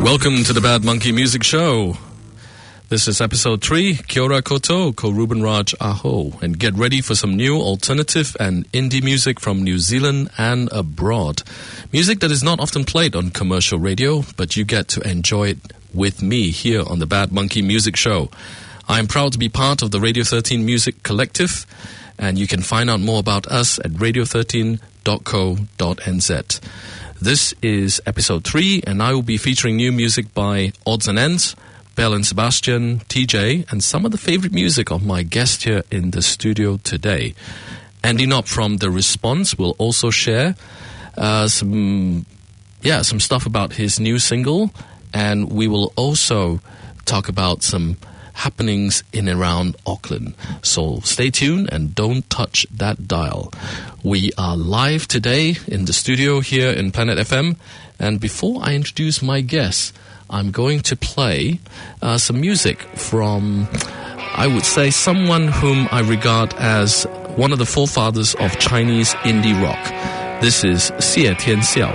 Welcome to the Bad Monkey Music Show. This is episode 3, Kia ora koutou, ko Ruben Raj aho, and get ready for some new alternative and indie music from New Zealand and abroad. Music that is not often played on commercial radio, but you get to enjoy it with me here on the Bad Monkey Music Show. I am proud to be part of the Radio 13 Music Collective, and you can find out more about us at radio13.co.nz. This is episode 3, and I will be featuring new music by Odds and Ends, Belle and Sebastian, TJ, and some of the favorite music of my guest here in the studio today. Andy Knopp from The Response will also share some stuff about his new single, and we will also talk about some happenings in and around Auckland. So stay tuned and don't touch that dial. We are live today in the studio here in Planet FM, and before I introduce my guests, I'm going to play some music from, I would say, someone whom I regard as one of the forefathers of Chinese indie rock. This is Xie Tianxiao.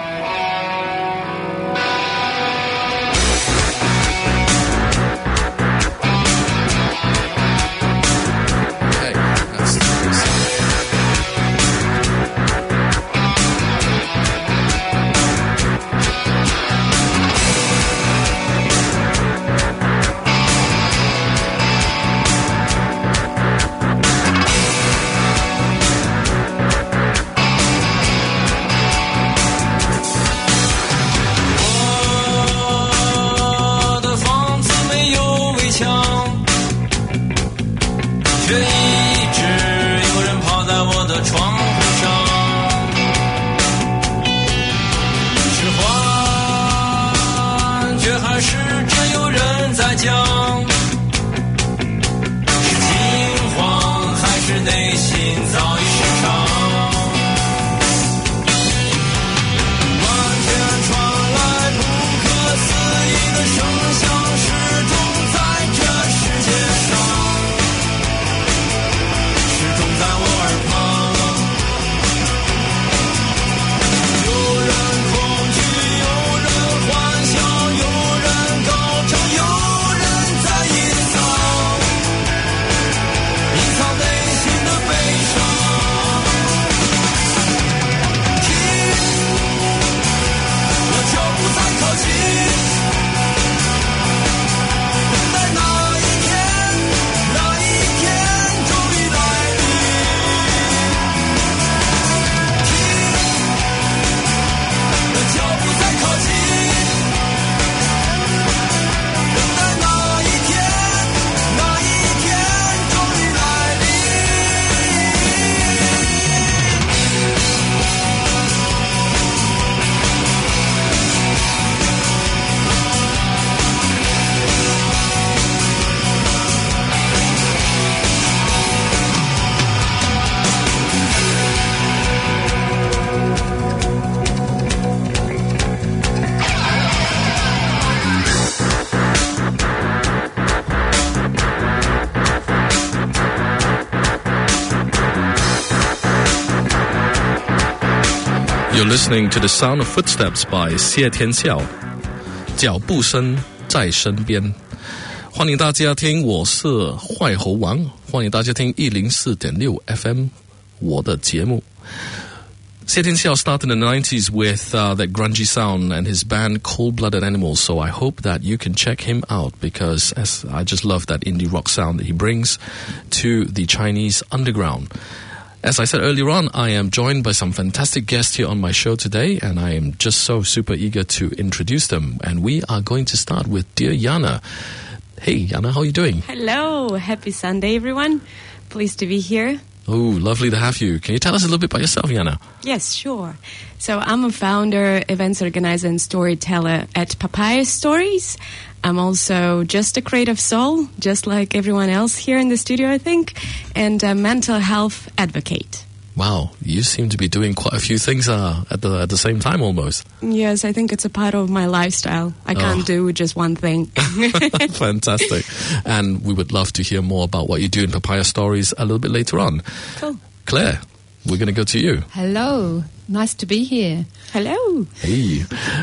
You're listening to the sound of footsteps by Xie Tianxiao. 脚步声在身边。欢迎大家听，我是坏猴王，欢迎大家听104.6 FM 我的节目。Xie Tianxiao started in the 90s with that grungy sound and his band Cold-Blooded Animals, so I hope that you can check him out because I just love that indie rock sound that he brings to the Chinese underground. As I said earlier on, I am joined by some fantastic guests here on my show today, and I am just so super eager to introduce them. And we are going to start with dear Yana. Hey, Yana, how are you doing? Hello. Happy Sunday, everyone. Pleased to be here. Oh, lovely to have you. Can you tell us a little bit about yourself, Yana? Yes, sure. So I'm a founder, events organizer, and storyteller at Papaya Stories. I'm also just a creative soul, just like everyone else here in the studio, I think, and a mental health advocate. Wow, you seem to be doing quite a few things at the same time almost. Yes, I think it's a part of my lifestyle. I can't do just one thing. Fantastic. And we would love to hear more about what you do in Papaya Stories a little bit later on. Cool. Claire, we're going to go to you. Hello. Nice to be here. Hello. Hey.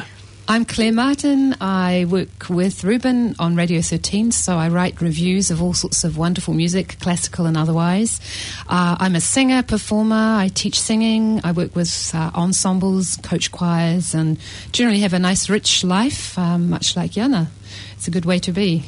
I'm Claire Martin. I work with Ruben on Radio 13, so I write reviews of all sorts of wonderful music, classical and otherwise. I'm a singer, performer. I teach singing. I work with ensembles, coach choirs, and generally have a nice, rich life, much like Jana. It's a good way to be.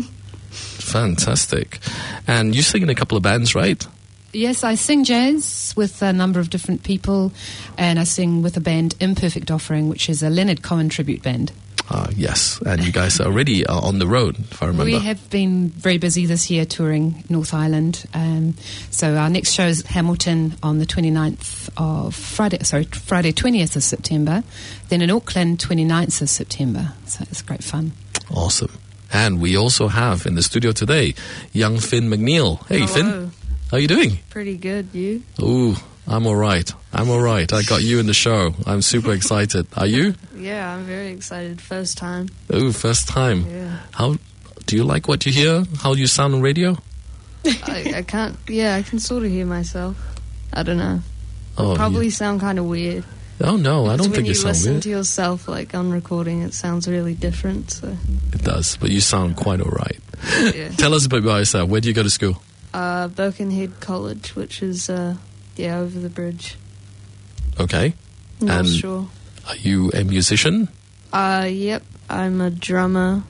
Fantastic. And you sing in a couple of bands, right? Yes, I sing jazz with a number of different people, and I sing with a band, Imperfect Offering, which is a Leonard Cohen tribute band. Yes, and you guys are already on the road, if I remember. We have been very busy this year touring North Island. So our next show is at Hamilton on the 29th of Friday 20th of September, then in Auckland, 29th of September. So it's great fun. Awesome. And we also have in the studio today, young Finn McNeil. Hey, Hello. Finn. How are you doing? Pretty good, you? Ooh, I'm all right. I got you in the show. I'm super excited. Are you? Yeah, I'm very excited. First time. Ooh, first time. Yeah. How do you like what you hear? How do you sound on radio? I can't, I can sort of hear myself. I don't know. Oh, Probably sound kind of weird. Oh, no, I don't think you sound when you listen weird. to yourself, like, on recording, it sounds really different, so... It does, but you sound quite all right. Yeah. Tell us a bit about yourself. Where do you go to school? Birkenhead College, which is, over the bridge. Okay. North And Shore. are you a musician? Yep, I'm a drummer.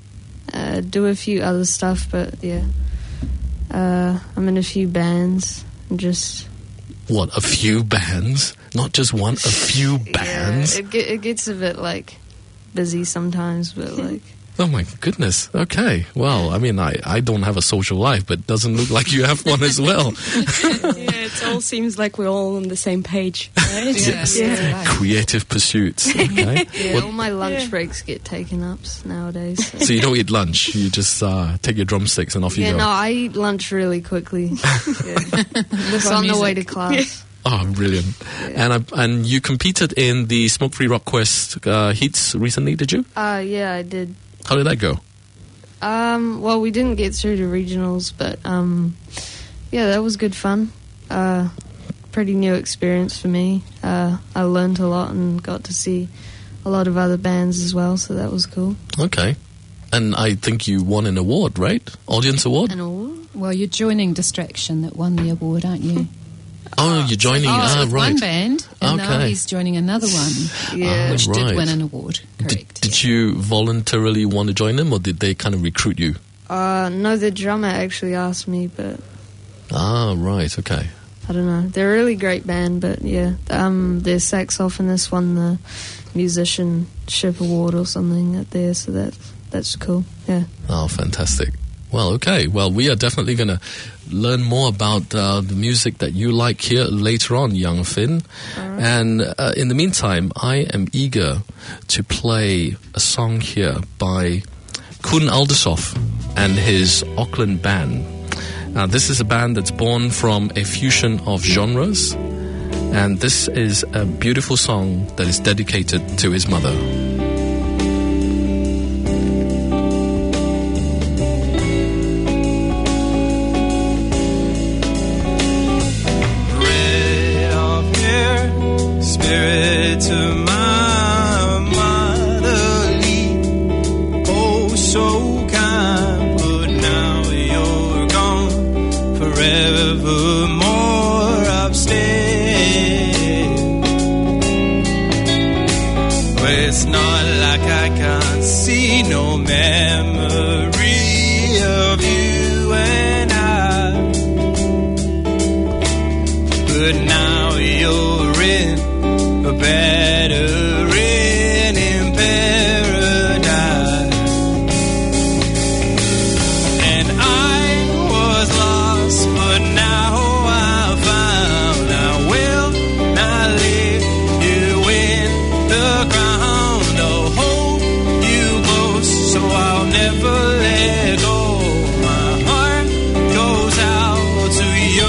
Do a few other stuff, but, yeah. I'm in a few bands, and just... What, a few bands? Not just one, a few bands? Yeah, it gets a bit, like, busy sometimes, but, like... Oh, my goodness. Okay. Well, I mean, I don't have a social life, but it doesn't look like you have one as well. Yeah, it all seems like we're all on the same page, right? Yes. Yeah. Right. Creative pursuits. Okay. Yeah, all my lunch breaks get taken up nowadays. So you don't eat lunch. You just take your drumsticks and off you go. No, I eat lunch really quickly. Just on the way to class. Oh, brilliant. Yeah. And you competed in the Smoke Free Rock Quest heats recently, did you? Yeah, I did. How did that go? Well, we didn't get through to regionals, but that was good fun. Pretty new experience for me. I learned a lot and got to see a lot of other bands as well, so that was cool. Okay. And I think you won an award, right? Audience award? An award? Well, you're joining Distraction that won the award, aren't you? Oh, you're joining. With right. one band, and now Okay. he's joining another one, Yeah. which right. did win an award. Correct. Did you voluntarily want to join them, or did they kind of recruit you? No, the drummer actually asked me, but Ah, right. Okay. I don't know. They're a really great band, but yeah, their saxophonist won the musicianship award or something out there, so that's cool. Yeah. Oh, fantastic. Well, okay. Well, we are definitely going to learn more about the music that you like here later on, young Finn. Right. And in the meantime, I am eager to play a song here by Koen Aldersoff and his Auckland band. Now, this is a band that's born from a fusion of genres, and this is a beautiful song that is dedicated to his mother. Spirit to my motherly, oh so kind, but now you're gone forevermore upstairs. Well, it's not like I can't see no memory of you and I, but now you're in a better inn in paradise. And I was lost, but now I found I will not leave you in the ground. I'll hold you close, so I'll never let go. My heart goes out to you.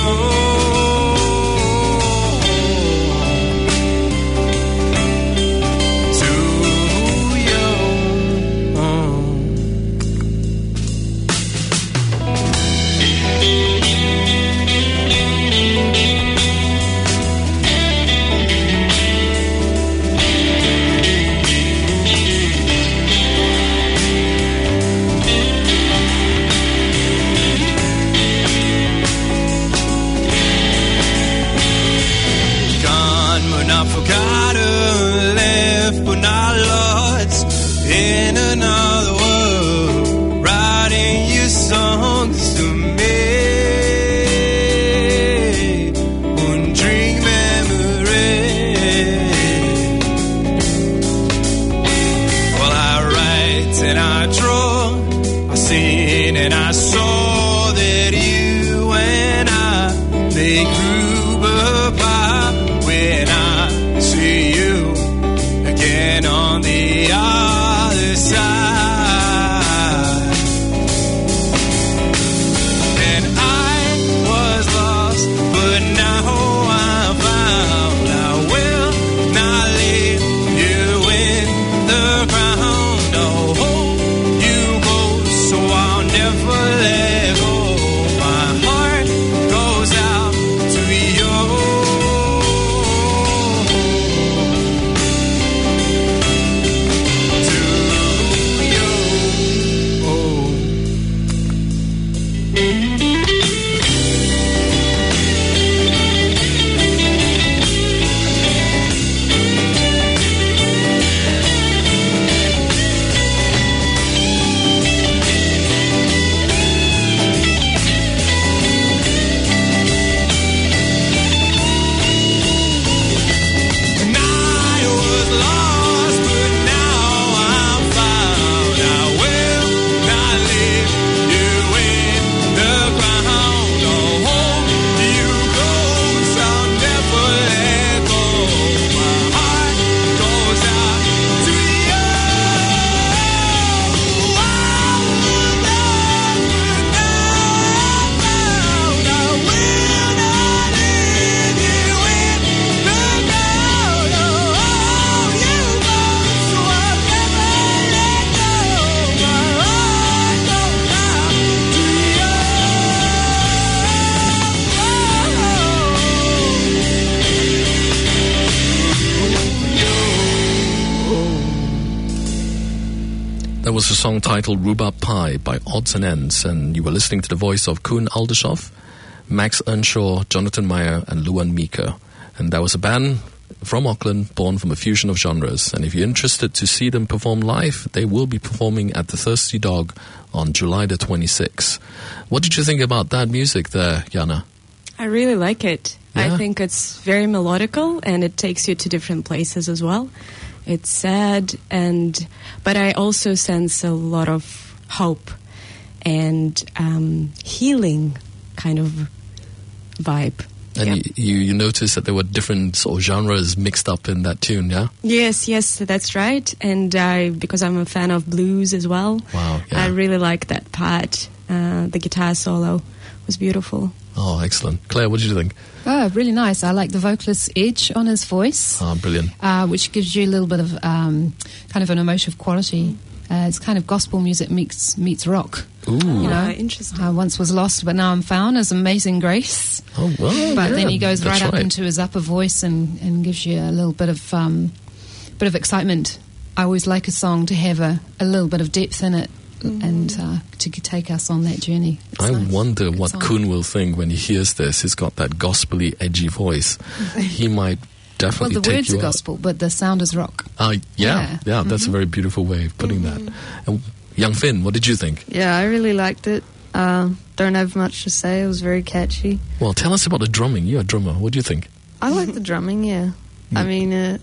was a song titled Rhubarb Pie by Odds and Ends, and you were listening to the voice of Koen Aldershoff, Max Earnshaw, Jonathan Meyer, and Luan Meeker. And that was a band from Auckland, born from a fusion of genres. And if you're interested to see them perform live, they will be performing at the Thirsty Dog on July the 26th. What did you think about that music there, Jana? I really like it. Yeah. I think it's very melodical and it takes you to different places as well. It's sad, but I also sense a lot of hope and healing kind of vibe. And you noticed that there were different sort of genres mixed up in that tune, yeah? Yes, that's right. And because I'm a fan of blues as well, Wow, yeah. I really like that part. The guitar solo was beautiful. Oh, excellent. Claire, what did you think? Oh, really nice. I like the vocalist's edge on his voice. Oh, brilliant. Which gives you a little bit of kind of an emotive quality. It's kind of gospel music meets rock. Ooh. You know, Interesting. I once was lost, but now I'm found as Amazing Grace. Oh, well, But yeah, then he goes that's right up into his upper voice and gives you a little bit of excitement. I always like a song to have a little bit of depth in it and to take us on that journey. It's I nice. wonder Good what song. Koen will think when he hears this. He's got that gospelly, edgy voice. He might Well, definitely the take words you are out. gospel, but the sound is rock. Yeah, that's a very beautiful way of putting that. And Young Finn, what did you think? Yeah, I really liked it. Don't have much to say. It was very catchy. Well, tell us about the drumming. You're a drummer. What do you think? I like the drumming, yeah. I mean,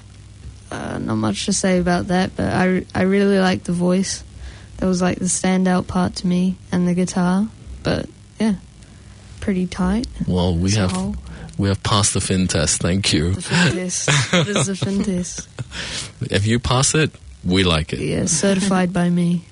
not much to say about that, but I really like the voice. That was like the standout part to me, and the guitar. But yeah, pretty tight. Well, we as a have whole. passed the Finn test. Thank you. The fin test. What is the fin test? If you pass it, we like it. Yeah, certified by me.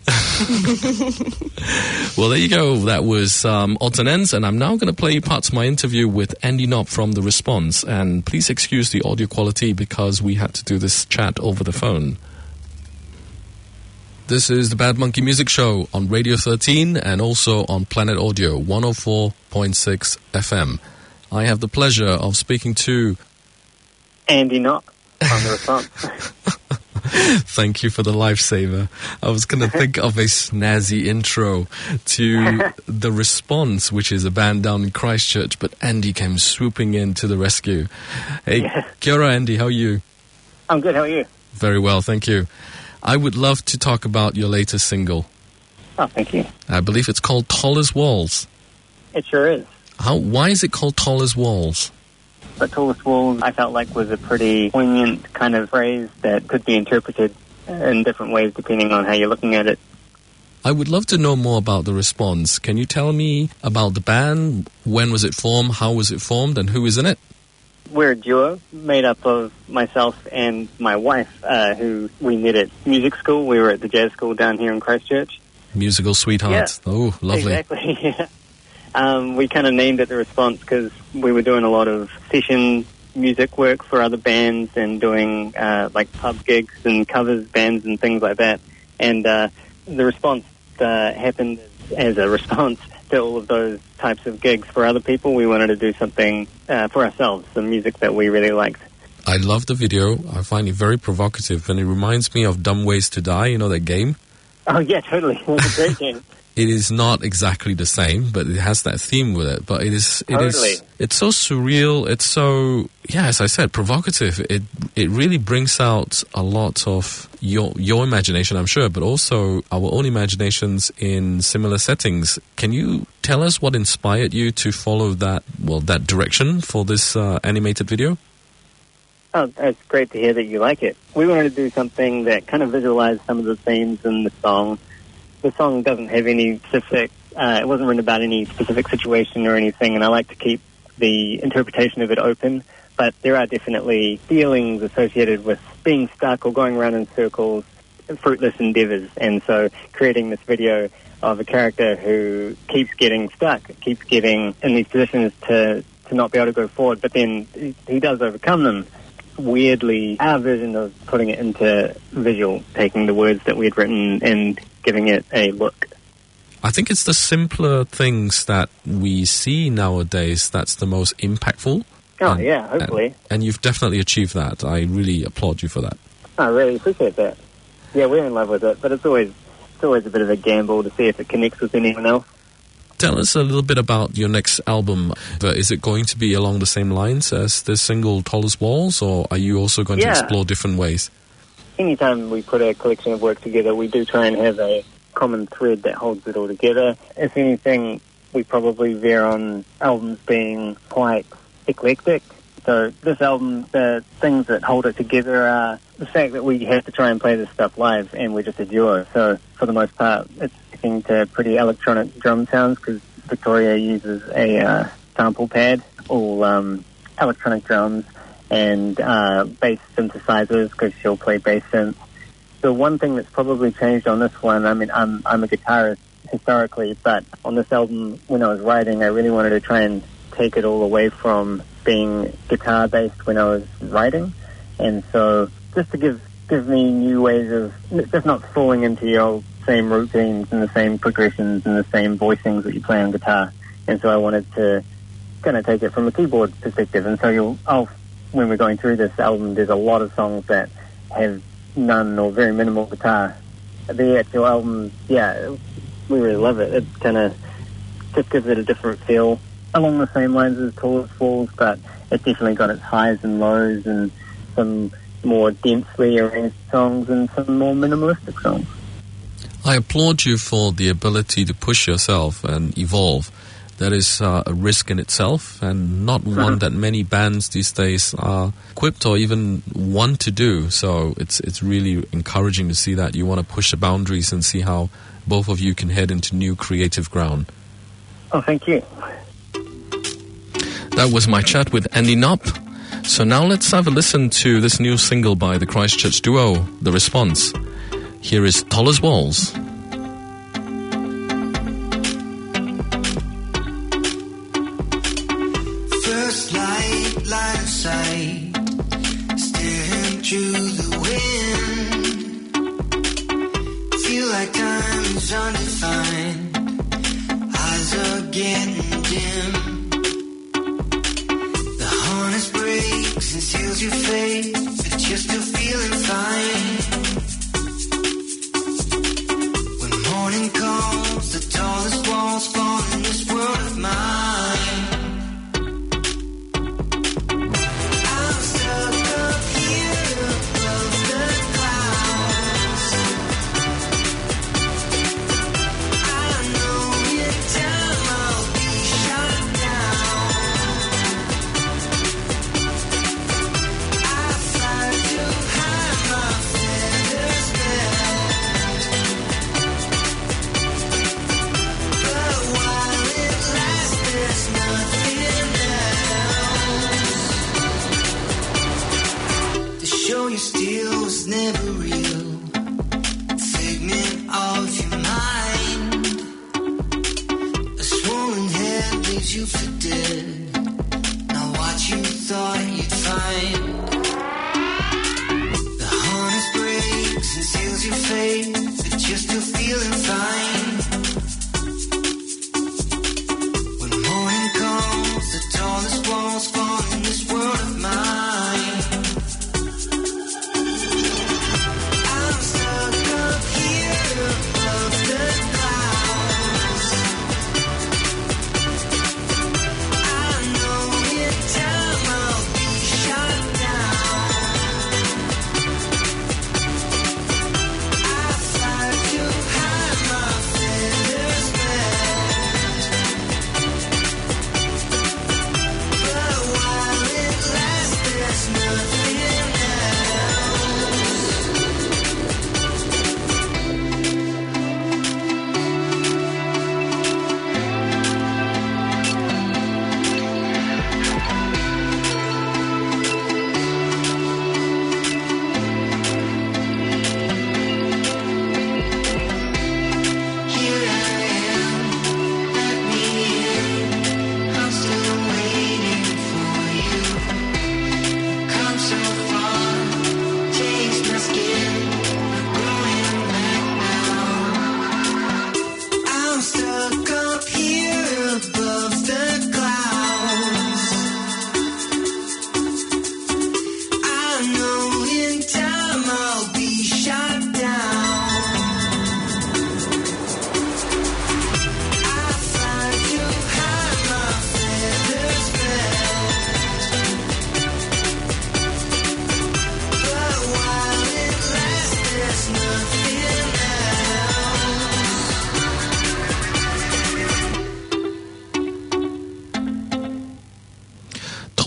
Well, there you go. That was Odds and Ends, and I'm now going to play you parts of my interview with Andy Knopp from The Response. And please excuse the audio quality because we had to do this chat over the phone. This is the Bad Monkey Music Show on Radio 13 and also on Planet Audio 104.6 FM. I have the pleasure of speaking to... Andy Knopp from The Response. Thank you for the lifesaver. I was going to think of a snazzy intro to The Response, which is a band down in Christchurch, but Andy came swooping in to the rescue. Hey, kia ora, Andy, how are you? I'm good, how are you? Very well, thank you. I would love to talk about your latest single. Oh, thank you. I believe it's called Tall as Walls. It sure is. Why is it called Tall as Walls? But Tallest Walls, I felt like, was a pretty poignant kind of phrase that could be interpreted in different ways depending on how you're looking at it. I would love to know more about The Response. Can you tell me about the band? When was it formed? How was it formed? And who is in it? We're a duo made up of myself and my wife, who we met at music school. We were at the jazz school down here in Christchurch. Musical sweethearts. Yeah. Oh, lovely. Exactly, yeah. We kind of named it The Response because we were doing a lot of session music work for other bands and doing like pub gigs and covers bands and things like that. And The Response happened as a response to all of those types of gigs for other people. We wanted to do something for ourselves, some music that we really liked. I love the video. I find it very provocative, and it reminds me of Dumb Ways to Die, you know, that game? Oh, yeah, totally. It was a great game. It is not exactly the same, but it has that theme with it. But it's so surreal. It's so, yeah, as I said, provocative. It really brings out a lot of your imagination, I'm sure, but also our own imaginations in similar settings. Can you tell us what inspired you to follow that direction for this animated video? Oh, it's great to hear that you like it. We wanted to do something that kind of visualized some of the themes in the song. The song doesn't have any specific, it wasn't written about any specific situation or anything, and I like to keep the interpretation of it open, but there are definitely feelings associated with being stuck or going around in circles, fruitless endeavors, and so creating this video of a character who keeps getting stuck, keeps getting in these positions to not be able to go forward, but then he does overcome them. Weirdly, our version of putting it into visual, taking the words that we had written and giving it a look. I think it's the simpler things that we see nowadays that's the most impactful. Oh, yeah, hopefully. And you've definitely achieved that. I really applaud you for that. I really appreciate that. Yeah, we're in love with it, but it's always it's always a bit of a gamble to see if it connects with anyone else. Tell us a little bit about your next album. Is it going to be along the same lines as the single Tallest Walls, or are you also going to explore different ways? Anytime we put a collection of work together, we do try and have a common thread that holds it all together. If anything, we probably veer on albums being quite eclectic. So this album, the things that hold it together are the fact that we have to try and play this stuff live, and we're just a duo. So for the most part, it's sticking to pretty electronic drum sounds because Victoria uses a sample pad, all electronic drums and bass synthesizers because she'll play bass synths. The one thing that's probably changed on this one, I mean, I'm a guitarist historically, but on this album, when I was writing, I really wanted to try and take it all away from being guitar-based when I was writing. And so just to give me new ways of just not falling into your old same routines and the same progressions and the same voicings that you play on guitar. And so I wanted to kind of take it from a keyboard perspective. And so when we're going through this album, there's a lot of songs that have none or very minimal guitar. The actual album, yeah, we really love it. It kind of just gives it a different feel along the same lines as Tallest Walls, but it's definitely got its highs and lows and some more densely arranged songs and some more minimalistic songs. I applaud you for the ability to push yourself and evolve. That is a risk in itself, and not one that many bands these days are equipped or even want to do. So it's really encouraging to see that you want to push the boundaries and see how both of you can head into new creative ground. Oh, thank you. That was my chat with Andy Knopp. So now let's have a listen to this new single by the Christchurch duo, The Response. Here is Tallest Walls. First light of sight, staring through the wind. Feel like time is undefined, eyes are getting dim. Breaks and seals your fate, but you're still feeling fine. When morning calls, the tallest walls fall in this world of mine. I'm stuck up here above the clouds. I know in time I'll be shot down. You still was never real, figment of your mind. A swollen head leaves you for dead, not what you thought you'd find. The harness breaks and seals your fate, but you're still feeling fine. When morning comes, the tallest walls fall in this world of mine.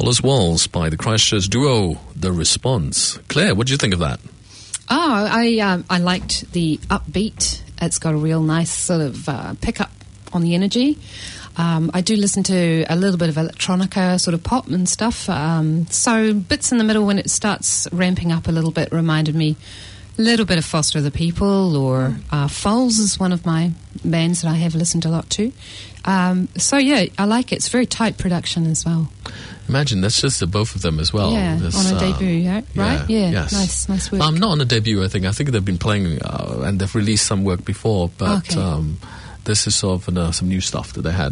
Colors Walls by the Christchurch duo, The Response. Claire, what do you think of that? Oh, I liked the upbeat. It's got a real nice sort of pickup on the energy. I do listen to a little bit of electronica, sort of pop and stuff. So bits in the middle when it starts ramping up a little bit reminded me a little bit of Foster the People, or Foals is one of my bands that I have listened a lot to. So yeah, I like it. It's very tight production as well. Imagine that's just the both of them as well. Yeah, This, on a debut, right? Yeah, yes. nice work. Not on a debut, I think. I think they've been playing and they've released some work before, but this is sort of some new stuff that they had.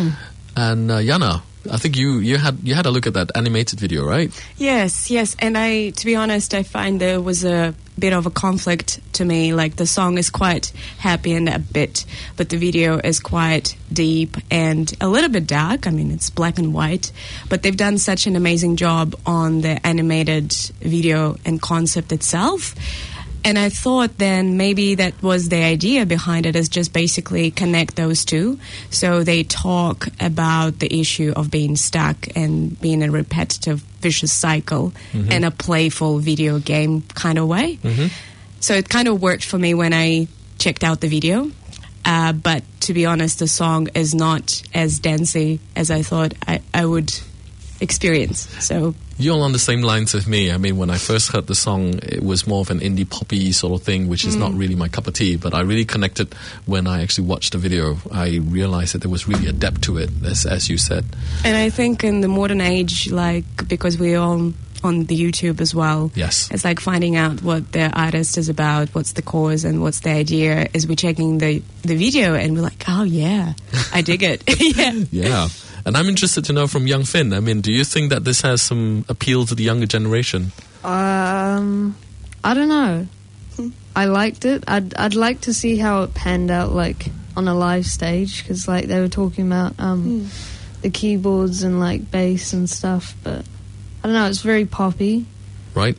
And Jana, I think you had a look at that animated video, right? Yes, and to be honest, I find there was a bit of a conflict to me. Like, the song is quite happy and upbeat, but the video is quite deep and a little bit dark. I mean, it's black and white, but they've done such an amazing job on the animated video and concept itself. And I thought then maybe that was the idea behind it, is just basically connect those two. So they talk about the issue of being stuck and being in a repetitive, vicious cycle in a playful video game kind of way. So it kind of worked for me when I checked out the video. But to be honest, the song is not as dancey as I thought I would experience. So you're on the same lines as me. I mean, when I first heard the song, it was more of an indie poppy sort of thing, which is not really my cup of tea, but I really connected when I actually watched the video. I realized that there was really a depth to it, as you said. And I think in the modern age, like, because we're all on the YouTube as well, yes, it's like finding out what the artist is about, what's the cause and what's the idea, is we're checking the video and we're like, oh yeah, I dig it. Yeah. And I'm interested to know from young Finn, I mean, do you think that this has some appeal to the younger generation? I don't know. I liked it. I'd like to see how it panned out, like, on a live stage, because, like, they were talking about the keyboards and, like, bass and stuff, but I don't know, it's very poppy. Right.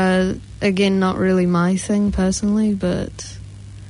Again, not really my thing personally, but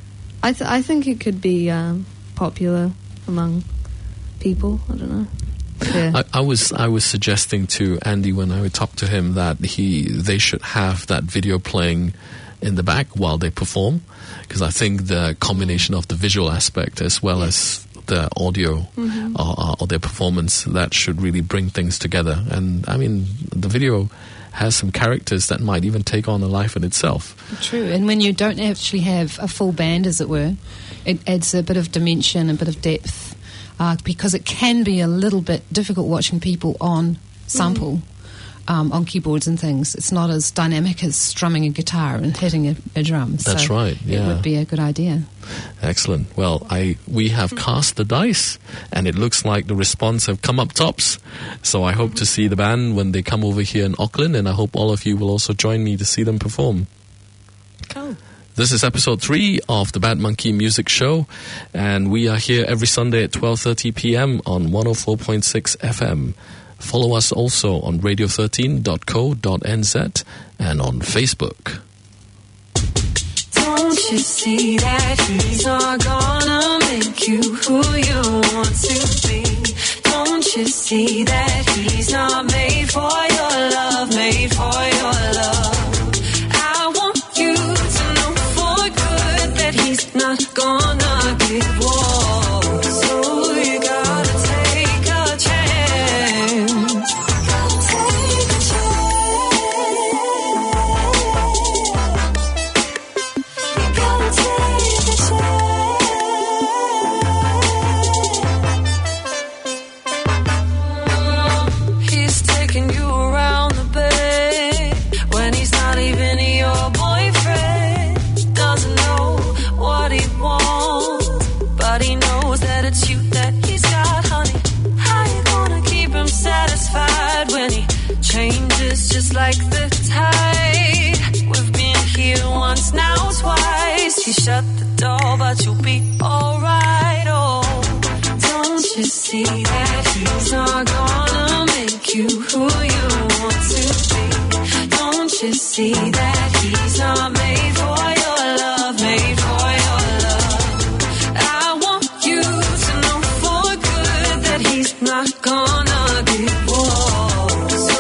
I think it could be popular among people. I don't know. Yeah. I was suggesting to Andy when I would talk to him that they should have that video playing in the back while they perform, because I think the combination of the visual aspect as well as the audio or their performance, that should really bring things together. And I mean, the video has some characters that might even take on a life in itself. True, and when you don't actually have a full band, as it were, it adds a bit of dimension, a bit of depth. Because it can be a little bit difficult watching people on sample, on keyboards and things. It's not as dynamic as strumming a guitar and hitting a drum. That's so right, yeah. It would be a good idea. Excellent. Well, we have cast the dice, and it looks like The Response have come up tops. So I hope to see the band when they come over here in Auckland, and I hope all of you will also join me to see them perform. Cool. This is episode 3 of the Bad Monkey Music Show, and we are here every Sunday at 12:30 p.m. on 104.6 FM. Follow us also on radio13.co.nz and on Facebook. Don't you see that he's not gonna make you who you want to be? Don't you see that he's not made for your love, made for your love? He's not gonna give walls, so you gotta take a chance. Gotta take a chance. You gotta take a chance. He's taking you around the bed when he's not even your boyfriend. Doesn't know what he wants, but he knows that it's you that he's got, honey. How you gonna keep him satisfied when he changes just like the tide? We've been here once, now twice. He shut the door, but you'll be alright. Oh, don't you see that he's not gonna make you who you want to be? Don't you see that he's not made for your love, made for your love? I want you to know for good that he's not gonna give walls, so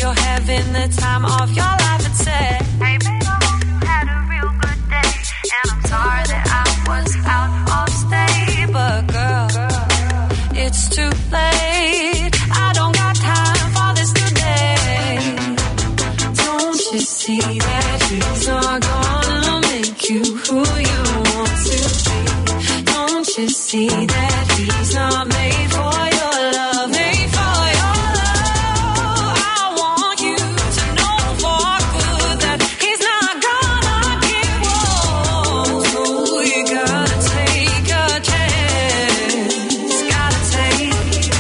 you're having the time of your life and say, hey babe, I hope you had a real good day. And I'm sorry that I was out of state. But girl, it's too late. I don't got time for this today. Don't you see that he's not gonna make you who you want to be? Don't you see that he's not made for your love, made for your love? I want you to know for good that he's not gonna give up. So you gotta take a chance, gotta take a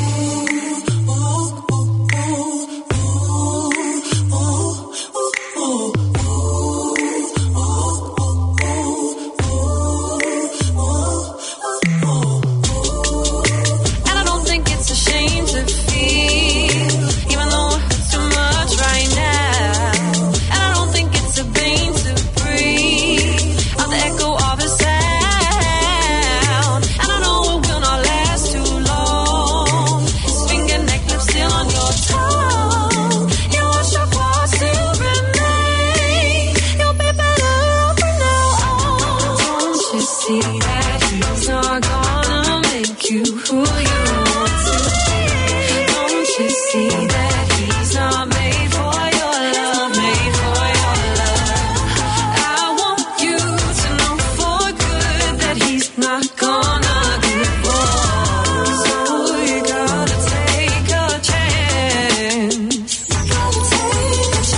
And I don't think it's a shame to feel, even though it hurts too much right now. And I don't think it's a pain to breathe out the echo of a sound. And I know it will not last too long. His finger necklace still on your tongue. You wish your past still remain. You'll be better off from now on. Don't you see that he's not gonna make you who you want to be? Don't you see that he's not made for your love, made for your love? I want you to know for good that he's not gonna give up. So you gotta take a chance. You gotta take a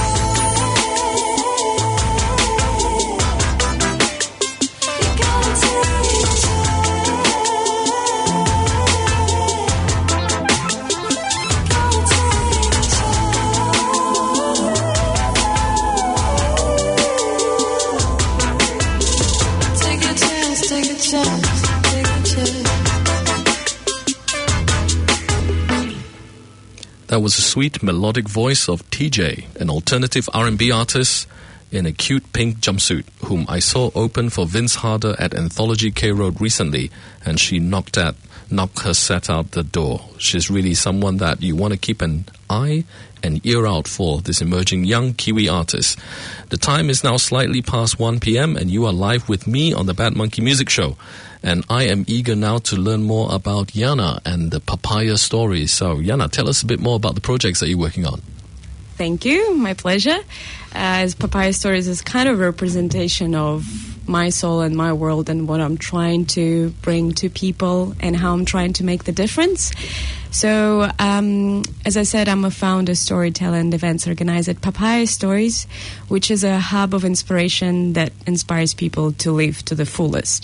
chance. You gotta take a Take a chance, take a chance, take a chance. That was a sweet melodic voice of TJ, an alternative R&B artist in a cute pink jumpsuit, whom I saw open for Vince Harder at Anthology K Road recently, and she knocked her set out the door. She's really someone that you want to keep an eye and ear out for, this emerging young Kiwi artist. The time is now slightly past 1 p.m. and you are live with me on the Bad Monkey Music Show. And I am eager now to learn more about Yana and the Papaya Story. So Yana, tell us a bit more about the projects that you're working on. Thank you. My pleasure. As Papaya Stories is kind of a representation of my soul and my world and what I'm trying to bring to people and how I'm trying to make the difference. So, as I said, I'm a founder, storyteller, and events organizer at Papaya Stories, which is a hub of inspiration that inspires people to live to the fullest.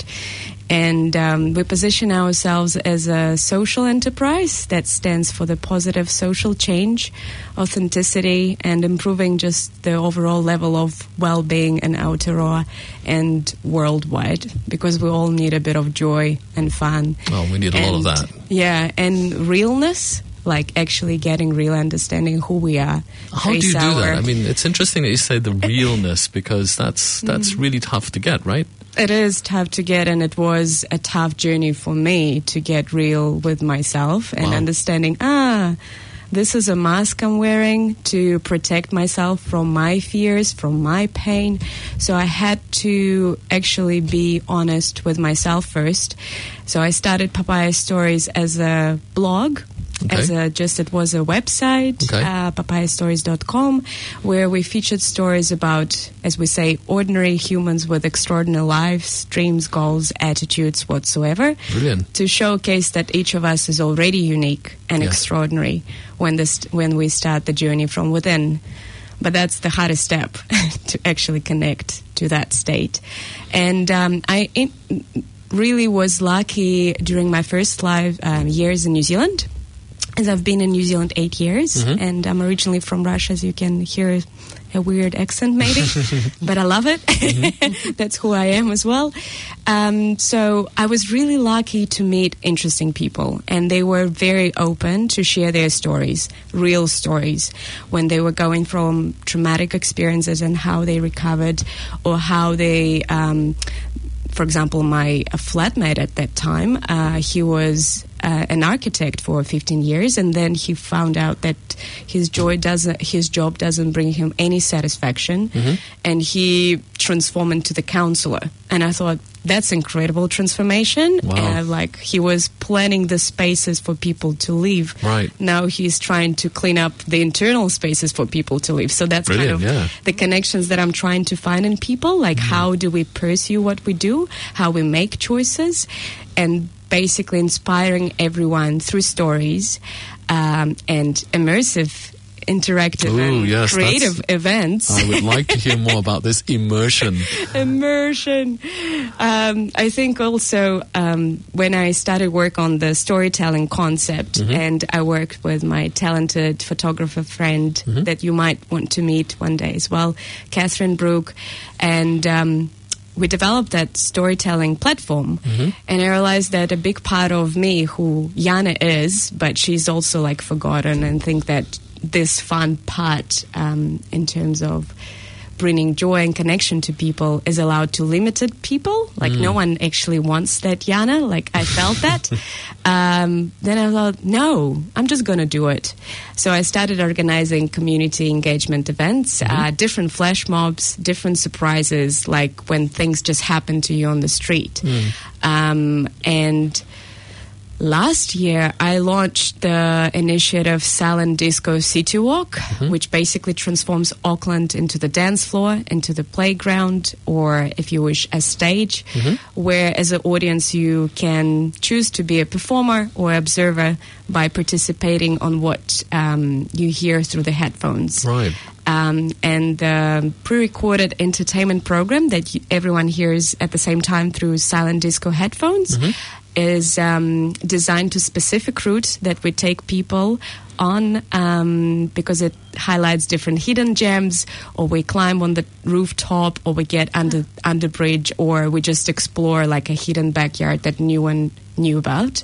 And we position ourselves as a social enterprise that stands for the positive social change, authenticity, and improving just the overall level of well-being in Aotearoa and worldwide, because we all need a bit of joy and fun. Oh, we need a lot of that. Yeah, and realness, like actually getting real understanding who we are. How do you do that? I mean, it's interesting that you say the realness, because that's really tough to get, right? It is tough to get, and it was a tough journey for me to get real with myself and understanding, this is a mask I'm wearing to protect myself from my fears, from my pain. So I had to actually be honest with myself first. So I started Papaya Stories as a blog. Okay. It was a website, papayastories.com, where we featured stories about, as we say, ordinary humans with extraordinary lives, dreams, goals, attitudes, whatsoever. Brilliant. To showcase that each of us is already unique and extraordinary when we start the journey from within. But that's the hardest step, to actually connect to that state. And I really was lucky during my first years in New Zealand, as I've been in New Zealand 8 years, and I'm originally from Russia, as you can hear a weird accent maybe, but I love it. That's who I am as well. So I was really lucky to meet interesting people, and they were very open to share their stories, real stories, when they were going from traumatic experiences and how they recovered, or how they... for example, my flatmate at that time, he was an architect for 15 years, and then he found out that his job doesn't bring him any satisfaction, and he transformed into the counselor. And I thought, that's incredible transformation. Wow. Like, he was planning the spaces for people to live. Right. Now he's trying to clean up the internal spaces for people to live. So that's Brilliant, kind of yeah. the connections that I'm trying to find in people. Like, how do we pursue what we do? How we make choices? And basically inspiring everyone through stories and immersive, interactive, Ooh, and yes, creative events. I would like to hear more about this immersion. Immersion. I think also when I started work on the storytelling concept, and I worked with my talented photographer friend that you might want to meet one day as well, Catherine Brook, and we developed that storytelling platform, and I realized that a big part of me, who Jana is, but she's also like forgotten, and think that this fun part in terms of bringing joy and connection to people is allowed to limited people. Like, no one actually wants that, Jana. Like, I felt that. Then I thought, no, I'm just going to do it. So I started organizing community engagement events, different flash mobs, different surprises, like when things just happen to you on the street. And last year, I launched the initiative Silent Disco City Walk, which basically transforms Auckland into the dance floor, into the playground, or if you wish, a stage, where as an audience you can choose to be a performer or observer by participating on what you hear through the headphones. Right. And the pre-recorded entertainment program that everyone hears at the same time through Silent Disco headphones is designed to specific routes that we take people on, because it highlights different hidden gems, or we climb on the rooftop, or we get under bridge, or we just explore like a hidden backyard that no one knew about.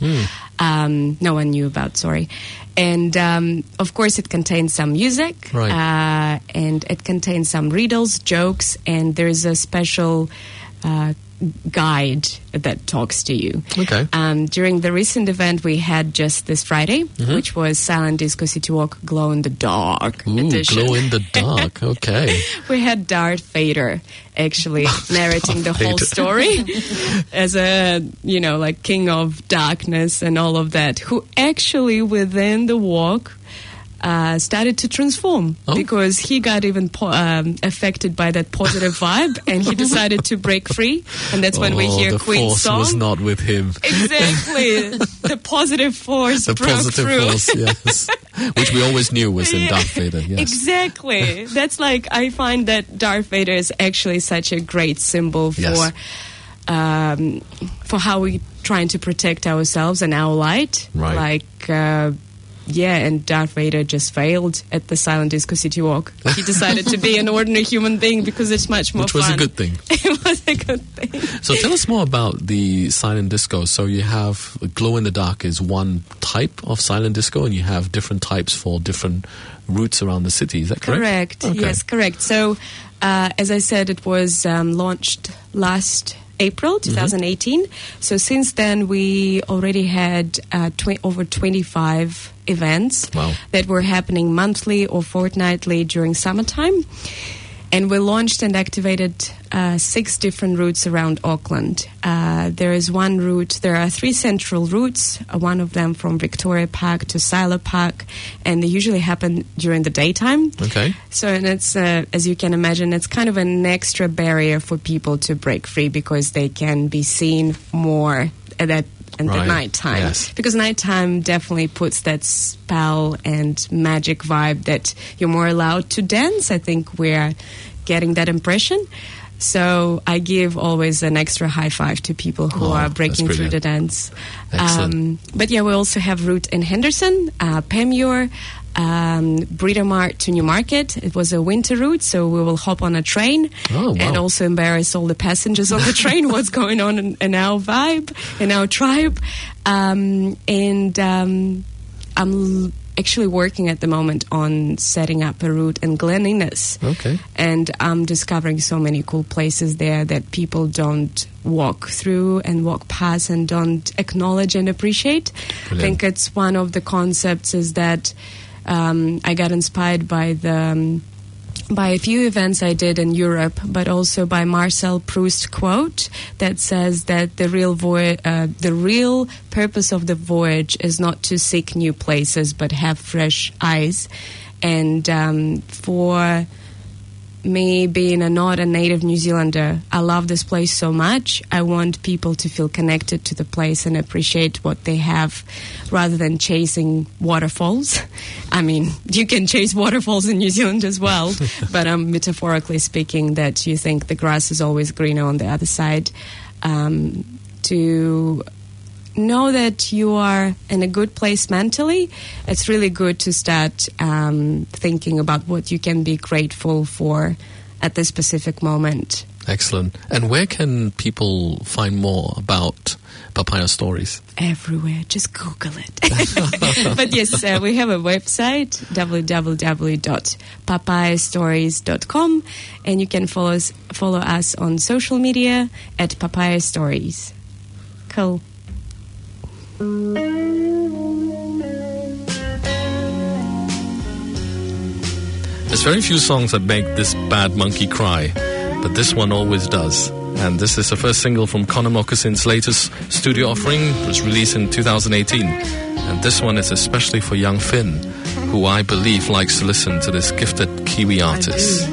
Sorry. And of course it contains some music, Right. and it contains some riddles, jokes, and there's a special guide that talks to you. Okay. During the recent event we had just this Friday, which was Silent Disco City Walk Glow in the Dark edition. Glow in the dark. Okay. We had Darth Vader actually narrating the whole story as a, like king of darkness and all of that, who actually within the walk started to transform because he got even affected by that positive vibe, and he decided to break free, and that's when we hear the Queen's force song. was not with him. Exactly. The positive force The broke positive through. force, yes. Which we always knew was in Darth Vader, yes. Exactly. That's like, I find that Darth Vader is actually such a great symbol for how we trying to protect ourselves and our light. Right. Like, and Darth Vader just failed at the Silent Disco City Walk. He decided to be an ordinary human being because it's much more Which was fun. a good thing. It was a good thing. So tell us more about the silent disco. So you have glow in the dark is one type of silent disco, and you have different types for different routes around the city. Is that correct? Correct. Okay. Yes, correct. So, as I said, it was launched last April 2018. So since then, we already had over 25 events that were happening monthly or fortnightly during summertime. And we launched and activated 6 different routes around Auckland. There is one route, there are 3 central routes, one of them from Victoria Park to Sila Park, and they usually happen during the daytime. Okay. So, and it's, as you can imagine, it's kind of an extra barrier for people to break free because they can be seen more at that and the nighttime. Yes. Because nighttime definitely puts that spell and magic vibe that you're more allowed to dance. I think we're getting that impression. So I give always an extra high five to people who are breaking through the dance. Excellent. But yeah, we also have route in Henderson, Pemure, Britomart to Newmarket. It was a winter route, so we will hop on a train and also embarrass all the passengers on the train what's going on in our vibe, in our tribe. I'm actually working at the moment on setting up a route in Glen Innes. Okay. And I'm discovering so many cool places there that people don't walk through and walk past and don't acknowledge and appreciate. Brilliant. I think it's one of the concepts is that I got inspired by by a few events I did in Europe, but also by Marcel Proust quote that says that the real purpose of the voyage is not to seek new places, but have fresh eyes. And for me, being not a native New Zealander, I love this place so much. I want people to feel connected to the place and appreciate what they have rather than chasing waterfalls. I mean, you can chase waterfalls in New Zealand as well, but I'm metaphorically speaking that you think the grass is always greener on the other side. To know that you are in a good place mentally, it's really good to start thinking about what you can be grateful for at this specific moment. Excellent. And where can people find more about Papaya Stories? Everywhere. Just Google it. But yes, we have a website, www.papayastories.com, and you can follow us on social media at Papaya Stories. Cool. There's very few songs that make this bad monkey cry, but this one always does. And this is the first single from Conor Moccasin's latest studio offering. It was released in 2018. And this one is especially for young Finn, who I believe likes to listen to this gifted Kiwi artist.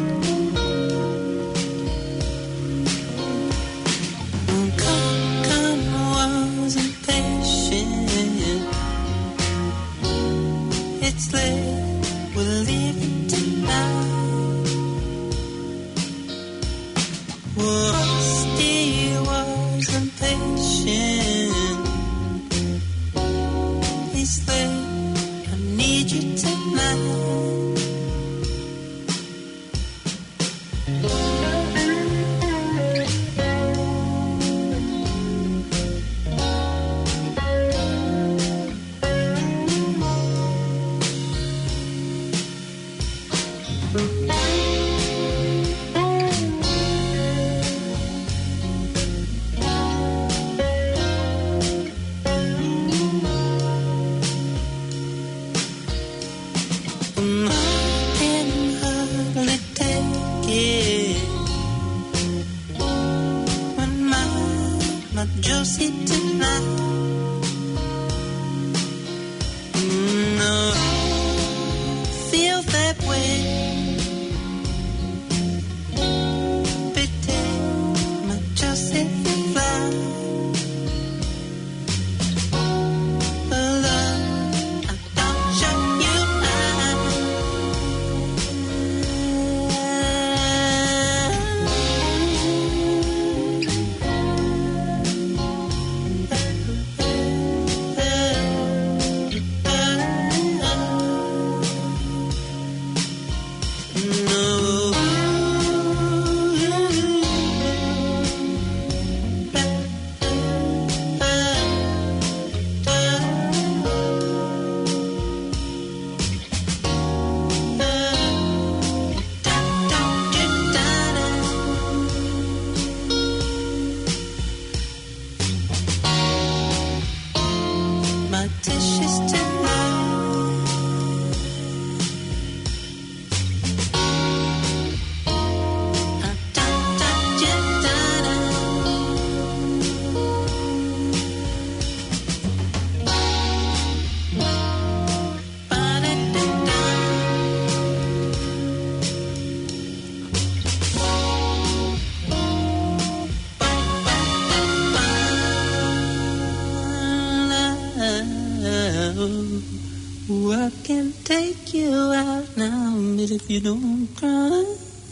I can take you out now, but if you don't cry,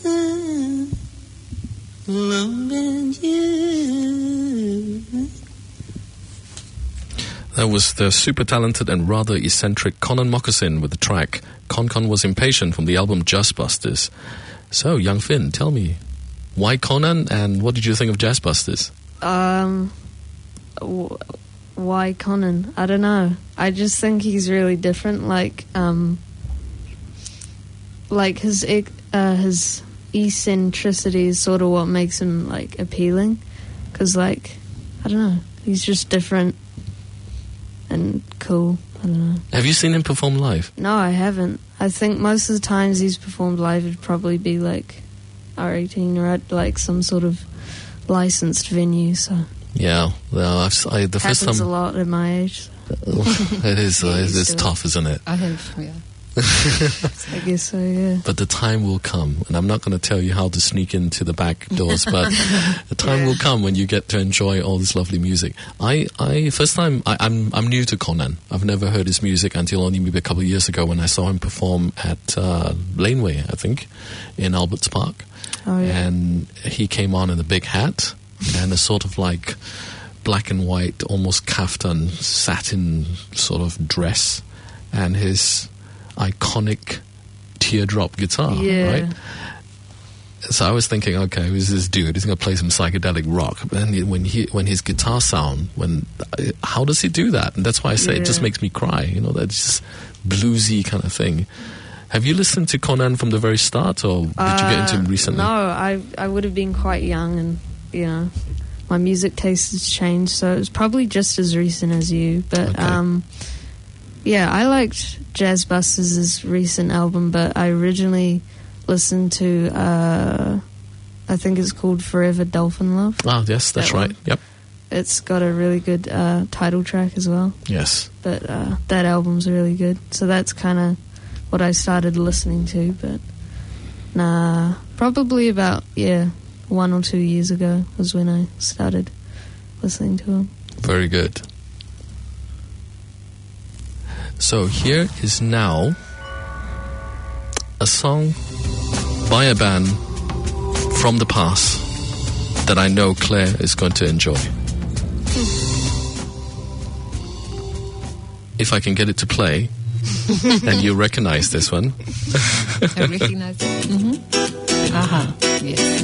loving you. That was the super talented and rather eccentric Conor Moccasin with the track Con Was Impatient from the album Just Busters. So, young Finn, tell me, why Conan and what did you think of Jazz Busters? why Conan? I don't know. I just think he's really different. Like his eccentricity is sort of what makes him like appealing. Because like, I don't know, he's just different and cool. I don't know. Have you seen him perform live? No, I haven't. I think most of the times he's performed live would probably be like R18 or at like some sort of licensed venue. So Yeah, well, the first happens time a lot at my age. So. it is it's do it. tough, isn't it? I have, yeah. I guess so, yeah. But the time will come, and I'm not going to tell you how to sneak into the back doors, but the time will come when you get to enjoy all this lovely music. I'm new to Conan. I've never heard his music until only maybe a couple of years ago when I saw him perform at Laneway, I think, in Alberts Park. Oh, yeah. And he came on in a big hat and a sort of like black and white, almost kaftan, satin sort of dress, and his iconic teardrop guitar, Yeah. right? So I was thinking, okay, who's this dude? He's going to play some psychedelic rock. But then when his guitar sound, how does he do that? And that's why I say it just Yeah. makes me cry. You know, that's just bluesy kind of thing. Have you listened to Conan from the very start, or did you get into him recently? No, I would have been quite young, and you know, my music taste has changed, so it was probably just as recent as you. But Okay. yeah, I liked Jazz Busters' recent album, but I originally listened to I think it's called Forever Dolphin Love. Ah, yes, that's That right. one. Yep. It's got a really good title track as well. Yes. But that album's really good. So that's kind of what I started listening to. But probably about 1 or 2 years ago was when I started listening to him. Very good. So here is now a song by a band from the past that I know Claire is going to enjoy. If I can get it to play, and you recognize this one. I recognize it. Mm-hmm. Aha, yes.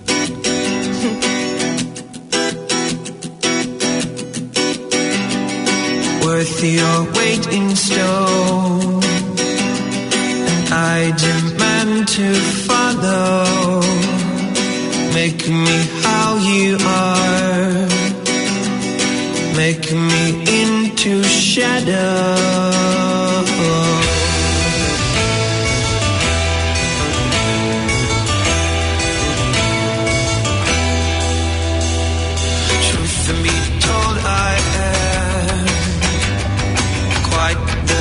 Worth your weight in stone, and I demand to follow. Make me how you are, make me into shadow. Truth to be told, I am quite the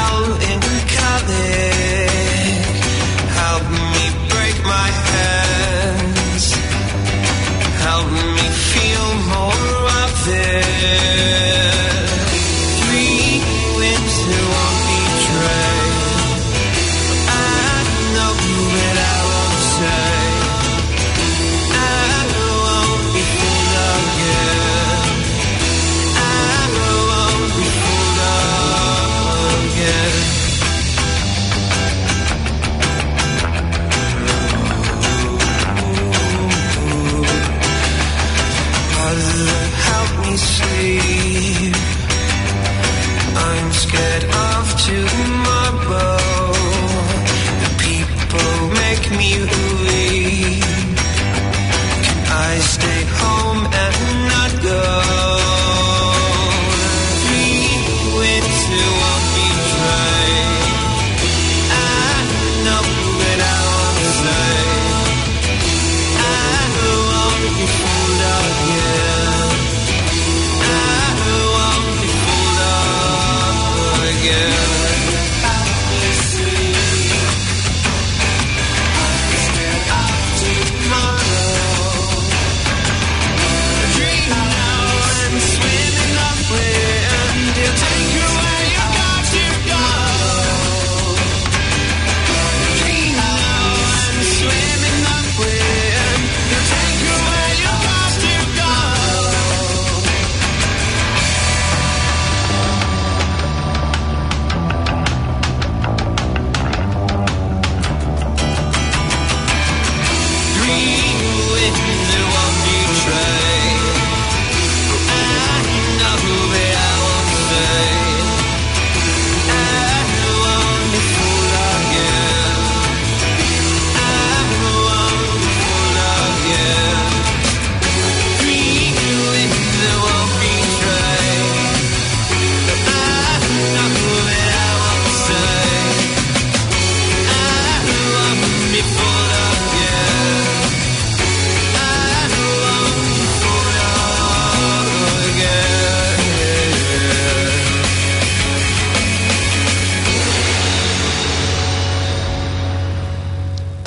melancholic. Help me break my hands, help me feel more of it. 3 winters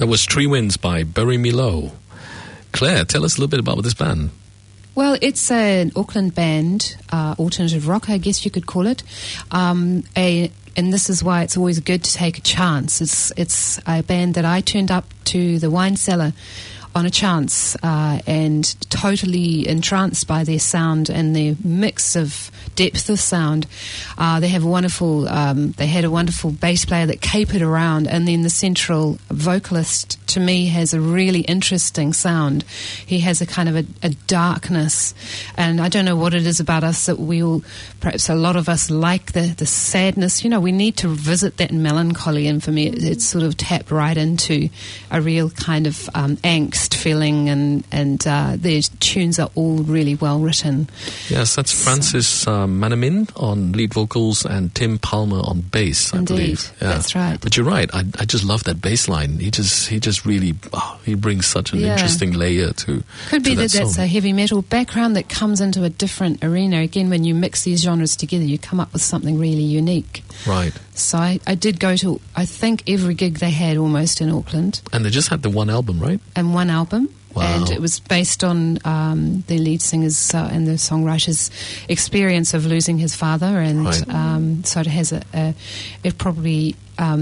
That was Tree Winds by Bury Me Low. Claire, tell us a little bit about this band. Well, it's an Auckland band, alternative rock, I guess you could call it. And this is why it's always good to take a chance. It's a band that I turned up to the Wine Cellar on a chance and totally entranced by their sound and their mix of depth of sound. They have a wonderful, they had a wonderful bass player that capered around, and then the central vocalist, to me, has a really interesting sound. He has a kind of a darkness, and I don't know what it is about us that we all, perhaps a lot of us, like the sadness. You know, we need to revisit that melancholy, and for me it's sort of tapped right into a real kind of angst feeling, and their tunes are all really well written. Yes, that's Francis Manamin on lead vocals and Tim Palmer on bass, I believe. Yeah. That's right. But you're right, I just love that bass line. He just really, he brings such an interesting layer to Could be that that's song. a heavy metal background that comes into a different arena. Again, when you mix these genres together, you come up with something really unique. Right. So I did go to, I think, every gig they had almost in Auckland. And they just had the one album, right? And one album. Wow. And it was based on the lead singer's and the songwriter's experience of losing his father. And Right. so it has it probably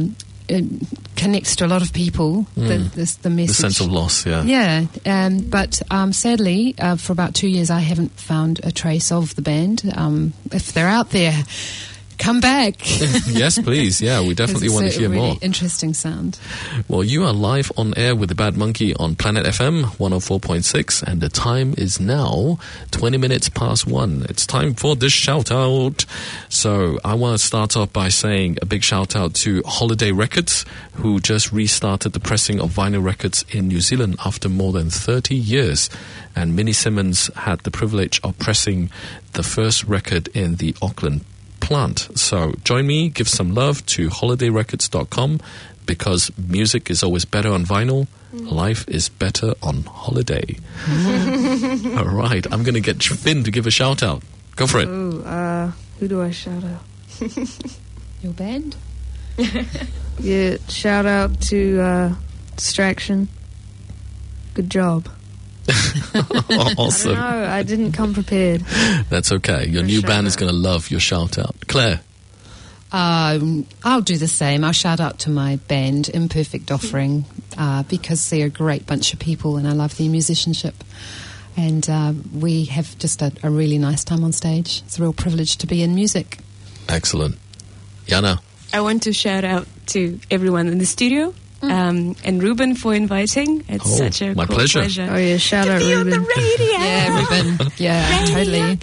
it connects to a lot of people, the message. The sense of loss, yeah. Yeah, but sadly, for about 2 years, I haven't found a trace of the band. If they're out there, come back. Yes, please. Yeah, we definitely want to hear really more. Interesting sound. Well, you are live on air with the Bad Monkey on Planet FM 104.6, and the time is now 20 minutes past 1. It's time for this shout out. So I want to start off by saying a big shout out to Holiday Records, who just restarted the pressing of vinyl records in New Zealand after more than 30 years. And Minnie Simmons had the privilege of pressing the first record in the Auckland plant. So join me, give some love to holidayrecords.com, because music is always better on vinyl. Life is better on holiday. All right, I'm going to get Finn to give a shout out. Go for it. Oh, who do I shout out? Your band? Yeah, shout out to Distraction. Good job. Awesome. I don't know, I didn't come prepared. That's okay. Your new band is going to love your shout out. Claire. I'll do the same. I'll shout out to my band, Imperfect Offering, because they're a great bunch of people and I love their musicianship. And we have just a really nice time on stage. It's a real privilege to be in music. Excellent. Yana. I want to shout out to everyone in the studio. And Ruben for inviting. It's such a my cool pleasure. Oh yeah, shout out be on the Ruben. radio. Yeah, Ruben. Yeah, totally.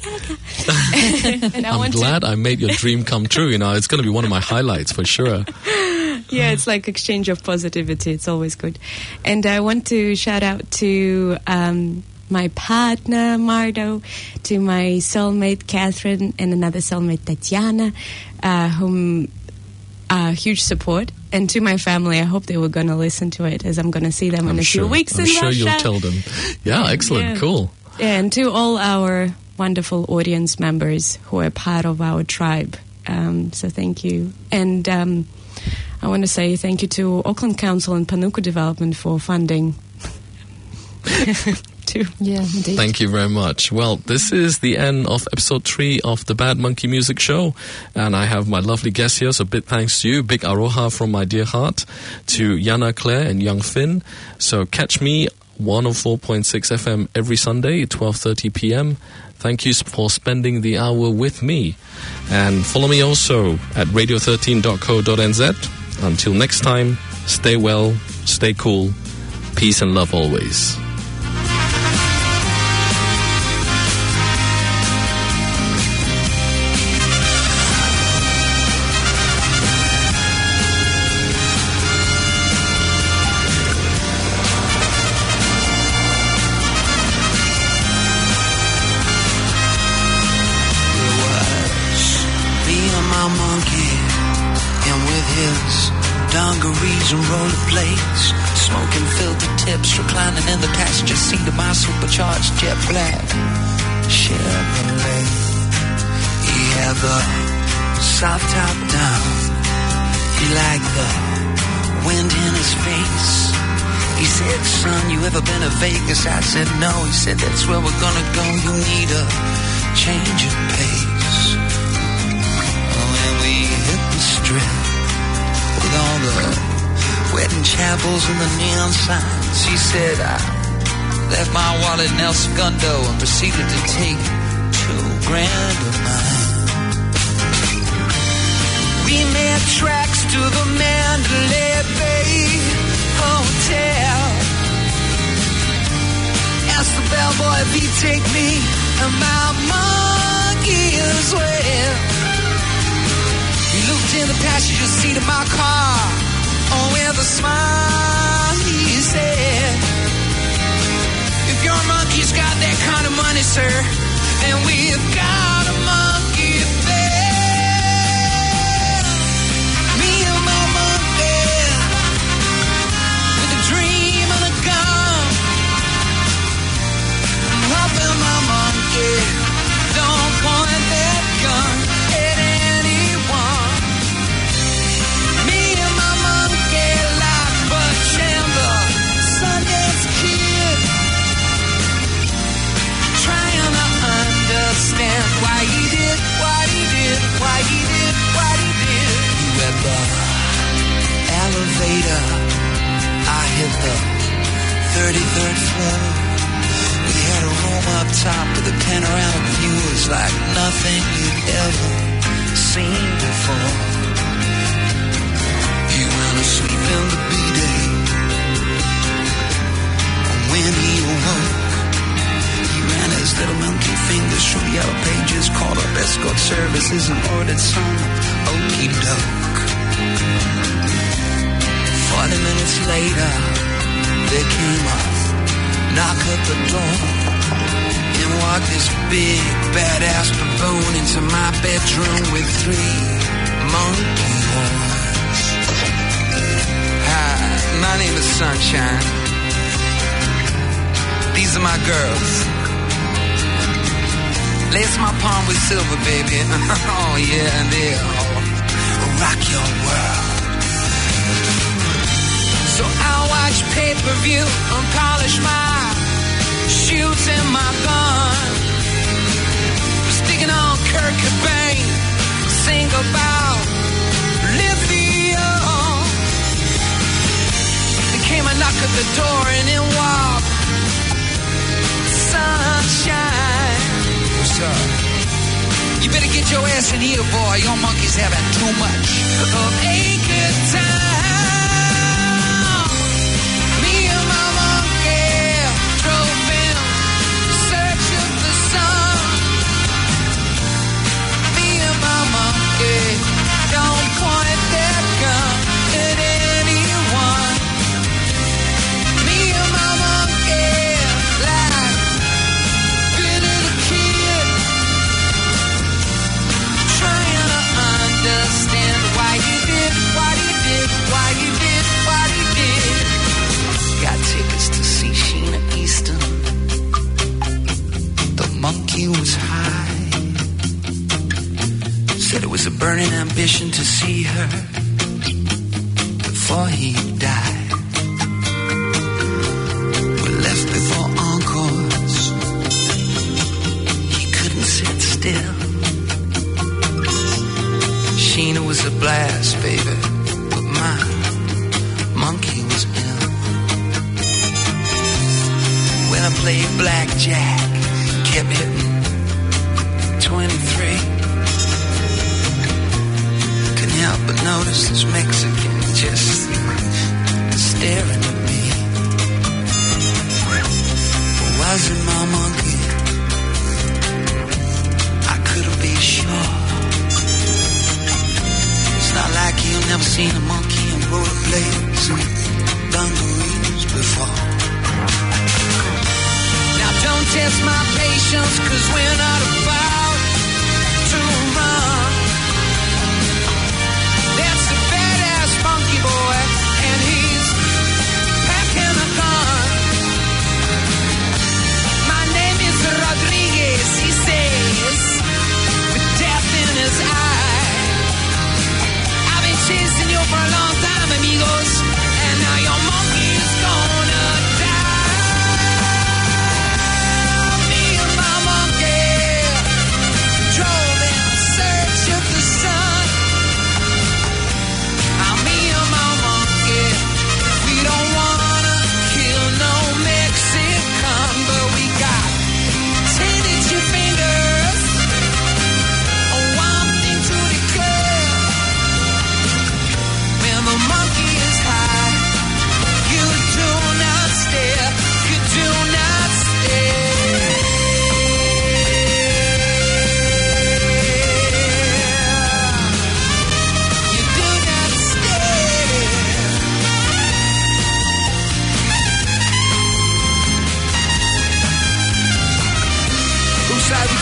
And I'm glad I made your dream come true. You know, it's going to be one of my highlights for sure. Yeah, it's like exchange of positivity. It's always good. And I want to shout out to my partner, Mardo, to my soulmate, Catherine, and another soulmate, Tatiana, whom huge support. And to my family, I hope they were going to listen to it, as I'm going to see them in a few weeks in I'm Russia. sure you'll tell them. Yeah, excellent. Yeah. Cool. Yeah, and to all our wonderful audience members who are part of our tribe. So thank you. And I want to say thank you to Auckland Council and Panuku Development for funding. Too. Yeah, indeed. Thank you very much. Well, this is the end of episode 3 of the Bad Monkey Music Show, and I have my lovely guests here, so big thanks to you. Big aroha from my dear heart to Yana, Claire and young Finn. So catch me 104.6 FM every Sunday at 12:30 p.m. Thank you for spending the hour with me, and follow me also at radio13.co.nz. Until next time, stay well, stay cool, peace and love always. Dungarees and rollerblades, smoking filter tips, reclining in the passenger seat of my supercharged jet black Chevrolet. He had the soft top down, he liked the wind in his face. He said, son, you ever been to Vegas? I said, no. He said, that's where we're gonna go. You need a change of pace. Oh, and we hit the strip with all the wedding chapels and the neon signs. He said, I left my wallet in El Segundo and proceeded to take $2,000 of mine. We made tracks to the Mandalay Bay Hotel. Asked the bellboy if he'd take me and my monkey as well. He looked in the passenger seat of my car. Oh, with a smile he said, if your monkey's got that kind of money, sir, then we've got a monkey bed. Me and my monkey, with a dream and a gun. I'm hoping my monkey don't point that gun at anyone. Me and my monkey like Bud Chandler, Sundance Kid, trying to understand why he did what he did, why he did what he did. You at the elevator, I hit the 33rd floor. We had a room up top with a panoramic view. It was like nothing you'd ever seen before. He went to sleep in the B-Day. When he awoke, he ran his little monkey fingers through the yellow pages, called up escort services and ordered some okey doke. 40 minutes later, there came a knock at the door, and walked this big badass baboon into my bedroom with 3 monkey boys. Hi, my name is Sunshine. These are my girls. Lace my palm with silver, baby. Oh yeah, and they'll rock your world. So I'll watch pay-per-view and polish my shoes and my gun. Sticking on Kurt Cobain, sing about lithium. There came a knock at the door and in walked Sunshine. What's up? You better get your ass in here, boy. Your monkey's having too much of a good time. Me and my monkey drove in search of the sun. Me and my monkey don't point that gun at anyone. Me and my monkey like Billy the Kid, trying to understand why he did what he did, why he did what he did. Got tickets to see Sheena Easton. The monkey was high. Said it was a burning ambition to see her before he died. We left before encores. He couldn't sit still. Sheena was a blast, baby, but my monkey was ill. When I played blackjack, kept hitting 23. Couldn't help but notice this Mexican just staring at me. Was it my monkey? I couldn't be sure. It's not like you've never seen a monkey in rollerblades and dungarees before. Now don't test my patience, 'cause we're not about to run. That's a badass monkey boy, and he's packing a gun. My name is Rodriguez, he says, with death in his eye. I've been chasing you for a long time, amigos, and now your monkey's gonna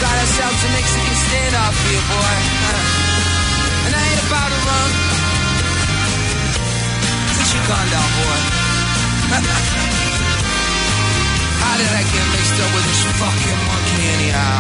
got ourselves a Mexican standoff here, boy. And I ain't about to run. Put your gun down, boy. How did I get mixed up with this fucking monkey anyhow?